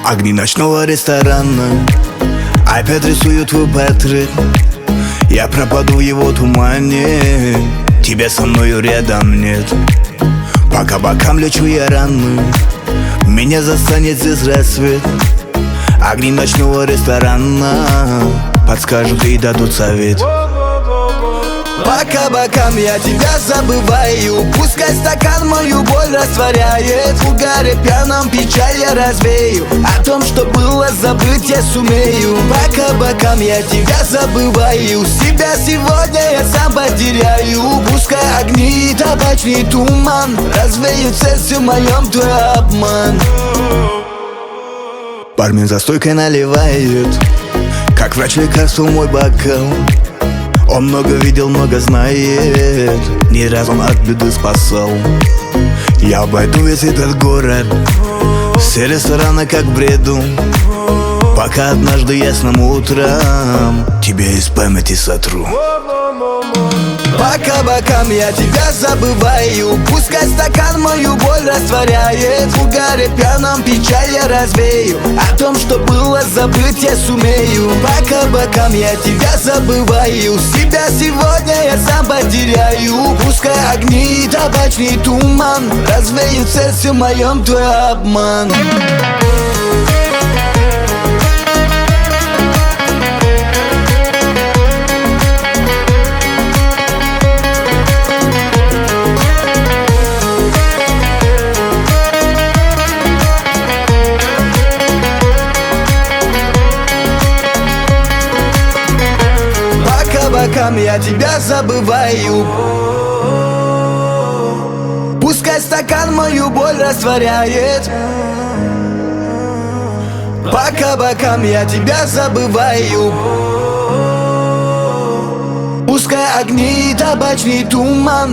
Огни ночного ресторана опять рисуют твой портрет. Я пропаду в его тумане, тебя со мною рядом нет. По кабакам лечу я рано, меня застанет здесь рассвет. Огни ночного ресторана подскажут и дадут совет. По кабакам я тебя забываю, пускай стакан мою боль растворяет. В угаре пьяном печаль я развею, о том, что было забыть я сумею. По кабакам я тебя забываю, себя сегодня я сам потеряю. Пускай огни и табачный туман развеют в сердце моем твой обман. Бармен за стойкой наливает, как врач лекарство мой бокал. Он много видел, много знает, не раз он от беды спасал. Я обойду весь этот город, все рестораны как в бреду, пока однажды ясным утром тебя из памяти сотру. По кабакам я тебя забываю, пускай стакан мою боль растворяет. В угаре пьяном печаль я развею, о том, что было забыть я сумею. По кабакам я тебя забываю, себя сегодня я сам потеряю. Пускай огни и табачный туман развеют в сердце моем твой обман. Я тебя забываю, пускай стакан мою боль растворяет. По кабакам я тебя забываю, пускай огни и табачный туман.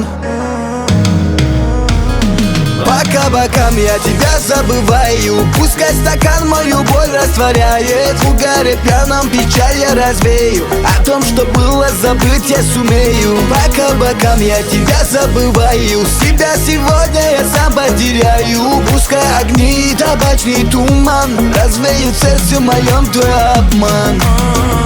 По кабакам я тебя забываю, пускай стакан мою боль растворяет. В угаре пьяном печаль я развею, о том, что было забыть я сумею. По кабакам я тебя забываю, себя сегодня я сам потеряю. Пускай огни и табачный туман развеют в сердце моем твой обман.